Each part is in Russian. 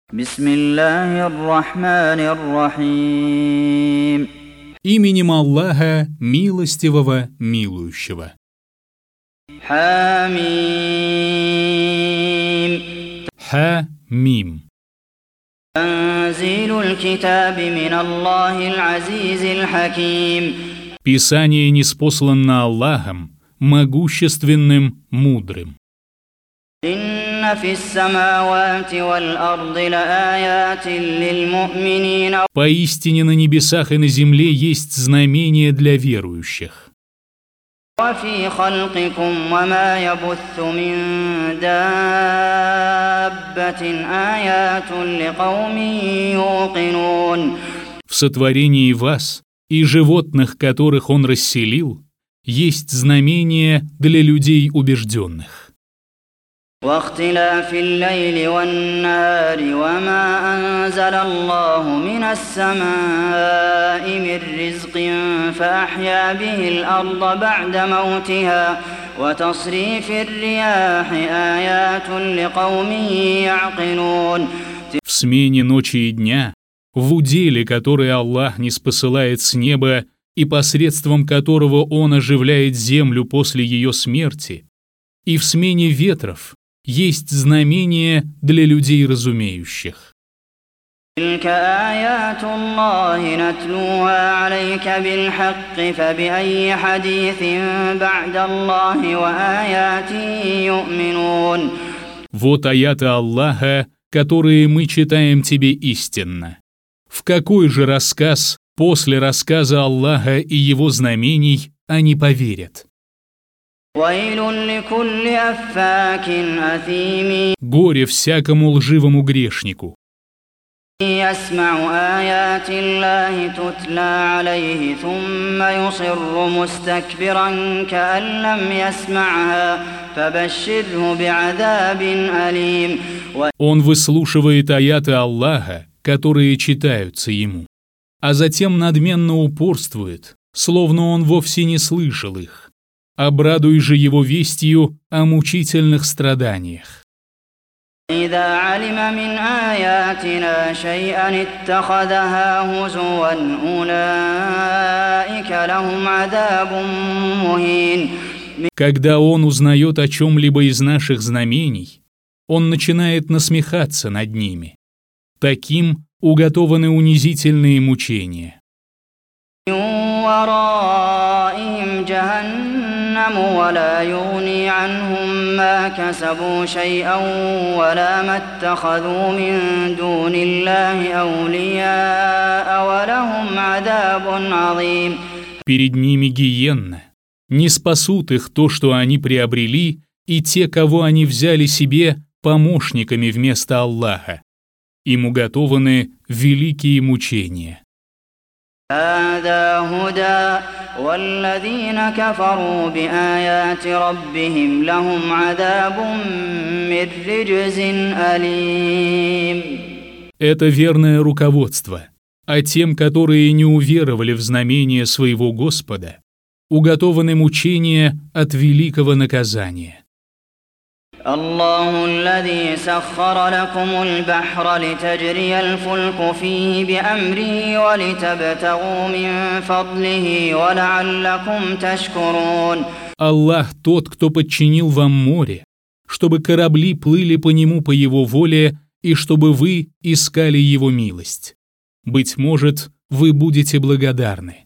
بسم الله الرحمن الرحيم. Именем Аллаха, милостивого, милующего. حميم. Ха-мим. تنزيل الكتاب من الله العزيز الحكيم. Писание ниспослано Аллахом, могущественным, мудрым. إن في السماوات والأرض لآيات للمؤمنين. Поистине на небесах и на земле есть знамения для верующих. وفي خلقكم وما يبث من دابة آيات لقوم يوقنون. В сотворении вас и животных, которых Он расселил, есть знамения для людей убежденных. واختلاف الليل والنهار وما أنزل الله من السماء من رزق فأحيا به الأرض بعد موتها وتصريف الرياح آيات لقوم يعقلون. В смене ночи и дня, в уделе, который Аллах ниспосылает с неба и посредством которого Он оживляет землю после ее смерти, и в смене ветров есть знамения для людей разумеющих. تلك آيات الله نتلوها عليك بالحق فبأي حديث بعد الله وآياته يؤمنون. Вот аяты Аллаха, которые мы читаем тебе истинно. В какой же рассказ после рассказа Аллаха и его знамений они поверят? Горе всякому лживому грешнику, он выслушивает аяты Аллаха, которые читаются ему, а затем надменно упорствует, словно он вовсе не слышал их. Обрадуй же его вестью о мучительных страданиях. Когда он узнает о чем-либо из наших знамений, он начинает насмехаться над ними. Таким уготованы унизительные мучения. ولا يغني عنهم ما كسبوا شيئا ولا ما اتخذوا من دون الله أولياء ولهم عذاب عظيم. Перед ними гиенна. Не спасут их то, что они приобрели, и те, кого они взяли себе помощниками вместо Аллаха. Им уготованы великие мучения. هذا هدى والذين كفروا بآيات ربهم لهم عذاب من رجز أليم. Это верное руководство, а тем, которые не уверовали в знамение своего Господа, уготованы мучения от великого наказания. الله الذي سخر لكم البحر لتجري الفلك فيه بأمره ولتبتغوا من فضله ولعلكم تشكرون. Аллах тот, кто подчинил вам море, чтобы корабли плыли по нему по его воле и чтобы вы искали его милость. Быть может, вы будете благодарны.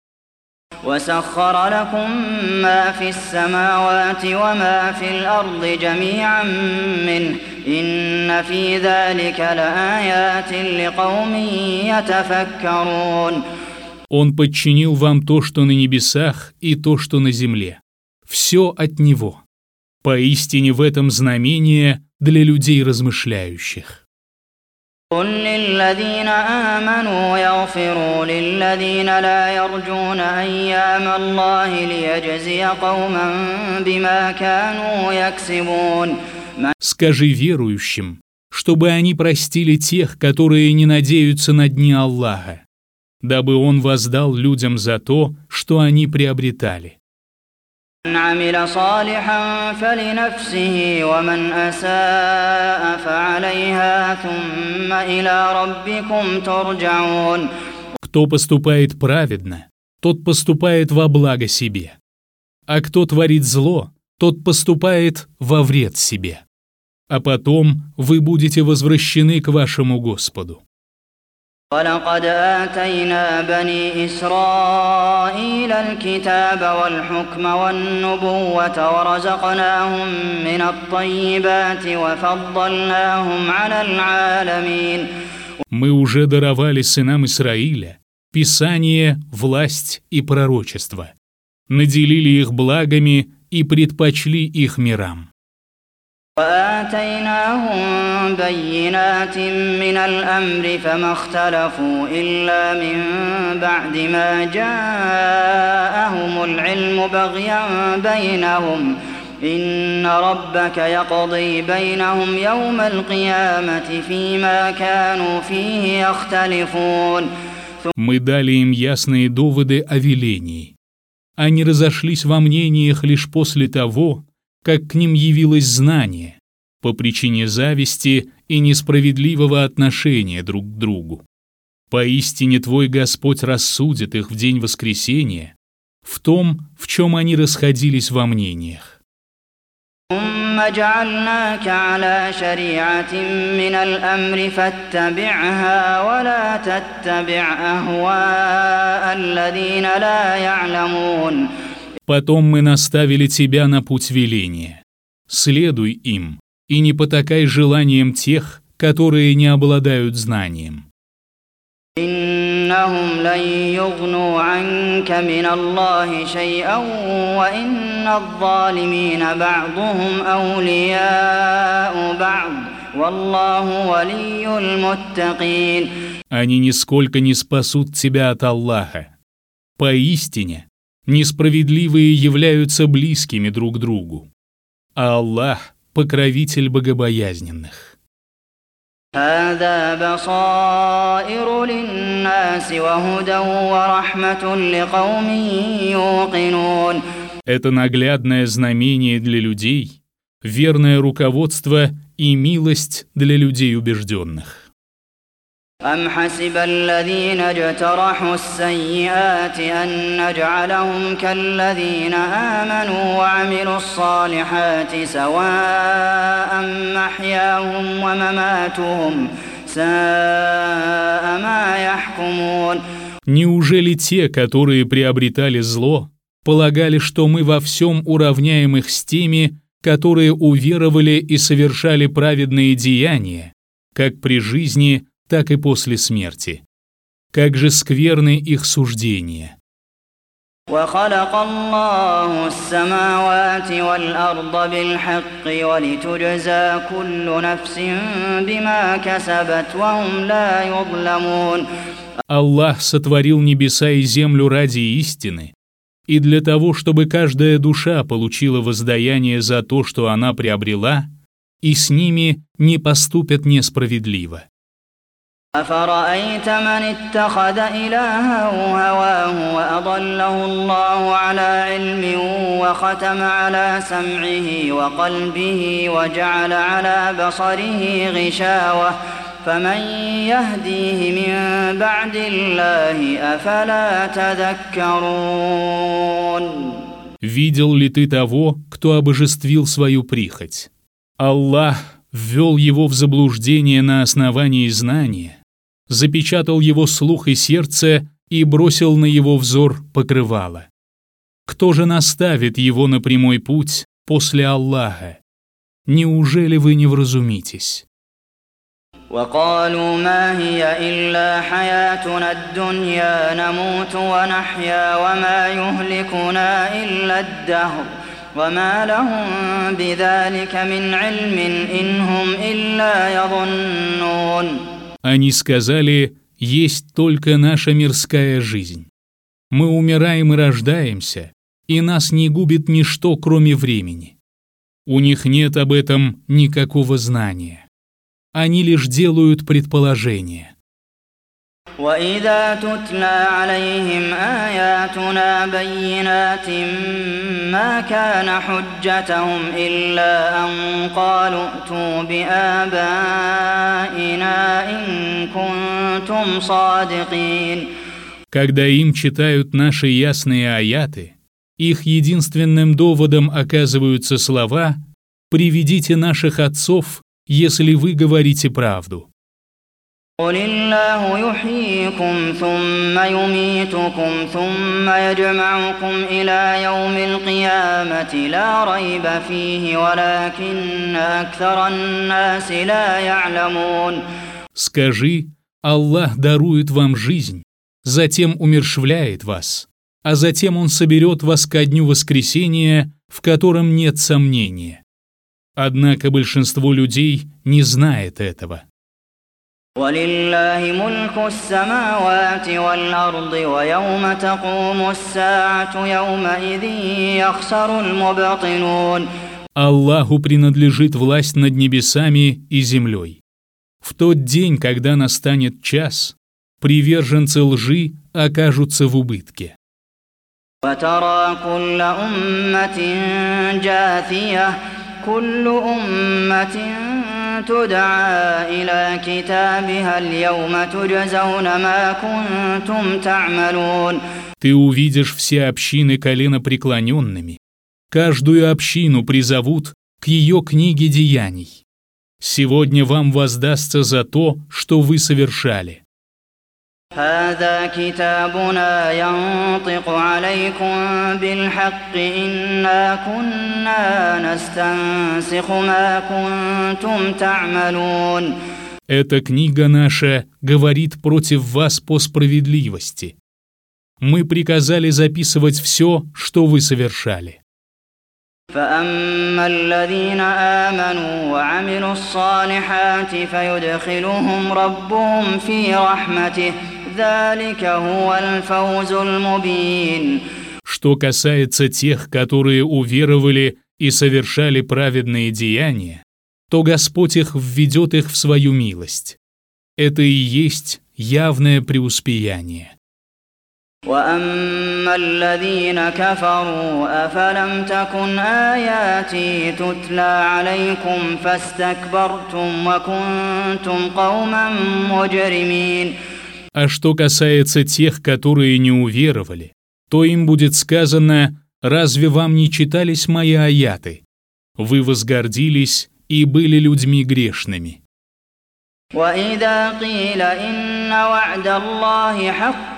وسخر لكم ما في السماوات وما في الأرض جميعا منه إن في ذلك لآيات لقوم يتفكرون. Он подчинил вам то, что на небесах, и то, что на земле. Все от Него. Поистине в этом знамение для людей размышляющих. قل للذين آمنوا يغفروا للذين لا يرجون أيام الله ليجزي قوما بما كانوا يكسبون. Скажи верующим, чтобы они простили тех, которые не надеются на дни Аллаха, дабы Он воздал людям за то, что они приобретали. من عمل صالحا فلنفسه ومن أساء فعليها ثم إلى ربكم ترجعون. Кто поступает праведно, тот поступает во благо себе, а кто творит зло, тот поступает во вред себе. А потом вы будете возвращены к вашему Господу. ولقد آتينا بني إسرائيل الكتاب والحكم والنبوة ورزقناهم من الطيبات وفضلناهم على العالمين. Мы уже даровали сынам Израиля Писание, власть и пророчество, наделили их благами и предпочли их мирам. وآتيناهم بينات من الأمر فما اختلفوا إلا من بعد ما جاءهم العلم بغيا بينهم إن ربك يقضي بينهم يوم القيامة فيما كانوا فيه يختلفون. Мы дали им ясные доводы о велении. Они разошлись во мнениях лишь после того, как к ним явилось знание, по причине зависти и несправедливого отношения друг к другу. Поистине твой Господь рассудит их в день воскресения в том, в чем они расходились во мнениях. ثم جعلناك على شريعة من الأمر فاتبعها ولا تتبع أهواء الذين لا يعلمون. Потом мы наставили тебя на путь веления. Следуй им, и не потакай желаниям тех, которые не обладают знанием. إنهم لن يغنوا عنك من الله شيئا وإن الظالمين بعضهم أولياء بعض والله ولي المتقين. Они нисколько не спасут тебя от Аллаха. Поистине, несправедливые являются близкими друг другу, а Аллах — покровитель богобоязненных. هذا بصائر للناس وهدى ورحمة لقوم يوقنون. Это наглядное знамение для людей, верное руководство и милость для людей убежденных. أم حسب الذين اجترحوا السيئات أن نجعلهم كالذين آمنوا وعملوا الصالحات سواء محياهم ومماتهم ساء ما يحكمون. Неужели те, которые приобретали зло, полагали, что мы во всем уравняем их с теми, которые уверовали и совершали праведные деяния, как при жизни, так и после смерти? Как же скверны их суждения! وخلق الله السماوات والأرض بالحق ولتجزى كل نفس بما كسبت وهم لا يظلمون. Аллах сотворил небеса и землю ради истины, и для того, чтобы каждая душа получила воздаяние за то, что она приобрела, и с ними не поступят несправедливо. أفرأيت من اتخذ إلهه هواه وأضله الله على علم وختم على سمعه وقلبه وجعل على بصره غشاوة فمن يهديه من بعد الله أفلا تذكرون. Видел ли ты того, кто обожествил свою прихоть? Аллах ввел его в заблуждение на основании знания, запечатал его слух и сердце и бросил на его взор покрывало. Кто же наставит его на прямой путь после Аллаха? Неужели вы не вразумитесь? وقالوا ما هي إلا حياتنا الدنيا نموت ونحيا وما يهلكنا إلا الدهر وما لهم بذلك من علم إن هم إلا يظنون. Они сказали, есть только наша мирская жизнь. Мы умираем и рождаемся, и нас не губит ничто, кроме времени. У них нет об этом никакого знания. Они лишь делают предположения. وإذا تتلى عليهم آياتنا بينات ما كان حجتهم إلا أن قالوا ائتوا بآبائنا إن كنتم صادقين. Когда им читают наши ясные аяты, их единственным доводом оказываются слова «Приведите наших отцов, если вы говорите правду». قل الله يحييكم ثم يميتكم ثم يجمعكم إلى يوم القيامة لا ريب فيه ولكن أكثر الناس لا يعلمون. Скажи, Аллах дарует вам жизнь, затем умерщвляет вас, а затем Он соберет вас ко дню воскресения, в котором нет сомнения. Однако большинство людей не знает этого. ولله ملك السماوات والأرض ويوم تقوم الساعة يومئذ يخسر المبطلون. Аллаху принадлежит власть над небесами и землей. В тот день, когда настанет час, приверженцы лжи окажутся в убытке. وترى كل أمة جاثية كل أمة تدعى إلى كتابها اليوم تجزون ما كنتم تعملون. Ты увидишь все общины коленопреклоненными. Каждую общину призовут к ее книге деяний. Сегодня вам воздастся за то, что вы совершали. هذا كتابنا ينطق عليكم بالحق إنا كنا نستنسخ ما كنتم تعملون. Эта книга наша говорит против вас по справедливости. Мы приказали записывать все, что вы совершали. فأما الذين آمنوا وعملوا الصالحات فيدخلهم ربهم في رحمته ذلك هو الفوز المبين. Что касается тех, которые уверовали и совершали праведные деяния, то Господь их введет их в свою милость. Это и есть явное преуспеяние. وأما الذين كفروا أفلم تكن آياتي تتلى عليكم فاستكبرتم وكنتم قوما مجرمين. А что касается тех, которые не уверовали, то им будет сказано: «Разве вам не читались мои аяты? Вы возгордились и были людьми грешными». وإذا قيل إن وعد الله حق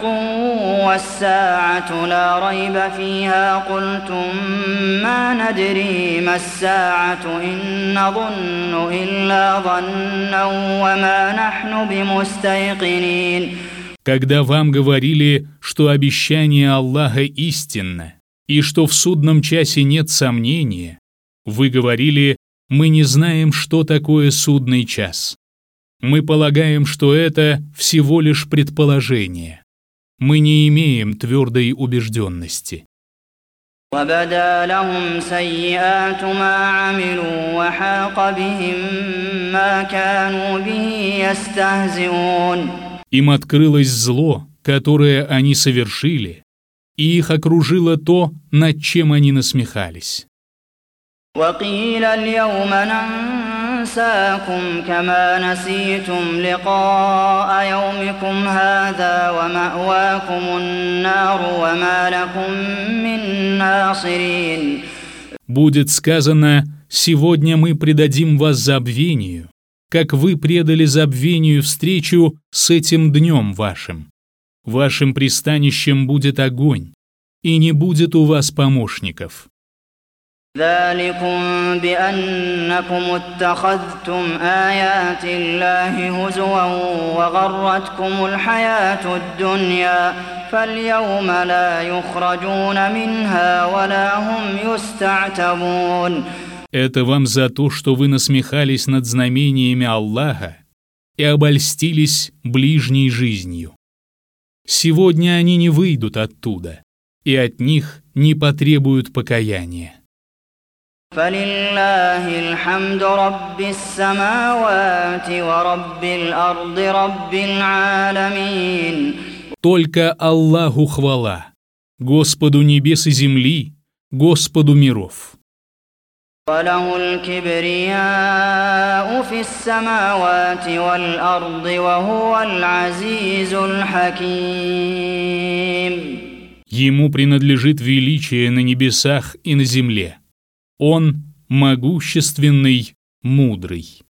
والساعة لا ريب فيها قلتم ما ندري ما الساعة إن نظن إلا ظنا وما نحن بمستيقنين. Когда вам говорили, что обещание Аллаха истинно и что в судном часе нет сомнения, вы говорили: «Мы не знаем, что такое судный час. Мы полагаем, что это всего лишь предположение. Мы не имеем твердой убежденности». وبدا لهم سيئات ما عملوا وحاق بهم ما كانوا به يستهزئون. Им открылось зло, которое они совершили, и их окружило то, над чем они насмехались. وقيل اليوم ننساكم كما نسيتم لقاء يومكم هذا ومأواكم النار وما لكم من ناصرين. Будет сказано: «Сегодня мы предадим вас забвению, как вы предали забвению встречу с этим днем вашим. Вашим пристанищем будет огонь, и не будет у вас помощников». ذلكم بأنكم اتخذتم آيات الله هزوا وغرتكم الحياة الدنيا فاليوم لا يخرجون منها ولا هم يستعتبون. Это вам за то, что вы насмехались над знамениями Аллаха и обольстились ближней жизнью. Сегодня они не выйдут оттуда, и от них не потребуют покаяния. فلله الحمد رب السماوات ورب الأرض رب العالمين. Только Аллаху хвала, Господу небес и земли, Господу миров. وله الكبرياء في السماوات والأرض وهو العزيز الحكيم. Ему принадлежит величие на небесах и на земле. Он могущественный, мудрый.